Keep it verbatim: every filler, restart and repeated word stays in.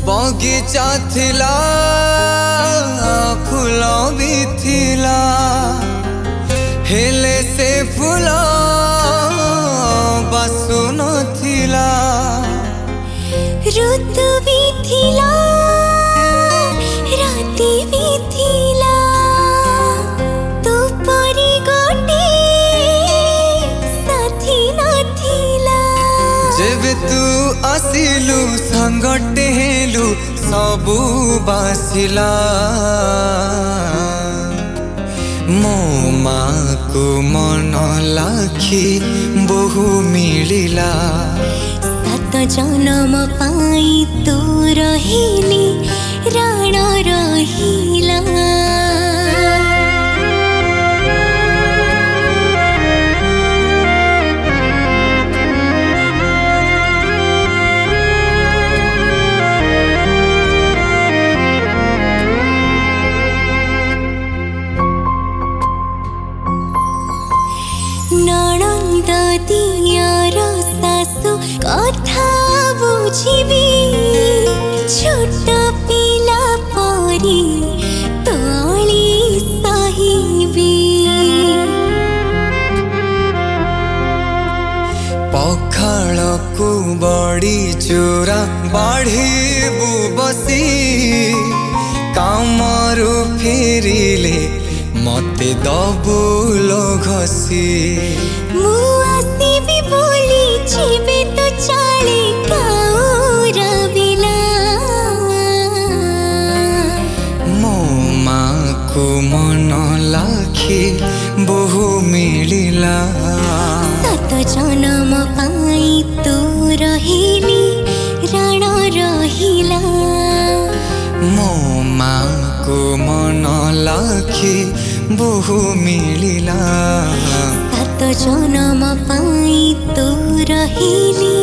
बगीचा थिला फूल भी थिला हेले से फूल बासु नथिला ऋतु भी थिला राति भी थिला तू परी गोटे साथी नथिला जेबे तू आसिलु संगटे हेलु सबु बासिला मो माँ को मन लाखी बहु मिलिला सात जन्म पाई तू रहिली राण रहिला ननंद दियर सासु कथा बुझिबी छोट पिला परी तोली सहिबी पखाल को बड़ी चोरा बाढ़ीबू बसी कामरू फेरिले मते दबुल घसी मु आसीबी बोली छिबे तो चाले काउरबिला मो माँ को मन लाखी बहु मिलिला सात जन्म पाई तू रहिली राण रहिला मो माँ को मन लाखी बहु मिलिला सात जन्म पाई तू रहिली